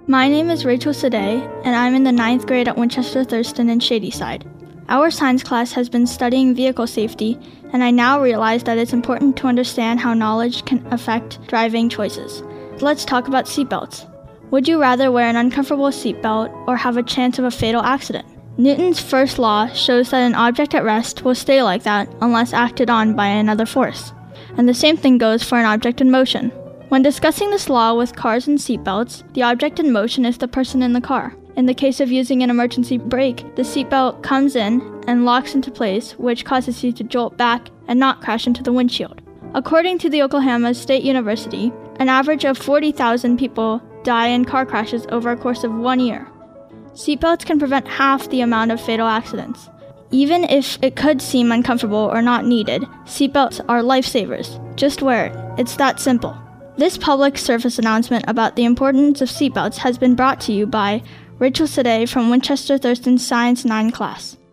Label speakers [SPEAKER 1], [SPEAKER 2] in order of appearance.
[SPEAKER 1] My name is Rachel Sadeh, and I'm in the 9th grade at Winchester Thurston in Shadyside. Our science class has been studying vehicle safety, and I now realize that it's important to understand how knowledge can affect driving choices. Let's talk about seatbelts. Would you rather wear an uncomfortable seatbelt or have a chance of a fatal accident? Newton's first law shows that an object at rest will stay like that unless acted on by another force. And the same thing goes for an object in motion. When discussing this law with cars and seatbelts, the object in motion is the person in the car. In the case of using an emergency brake, the seatbelt comes in and locks into place, which causes you to jolt back and not crash into the windshield. According to the Oklahoma State University, an average of 40,000 people die in car crashes over a course of 1 year. Seatbelts can prevent half the amount of fatal accidents. Even if it could seem uncomfortable or not needed, seatbelts are lifesavers. Just wear it. It's that simple. This public service announcement about the importance of seatbelts has been brought to you by Rachel Sadeh from Winchester Thurston Science 9 class.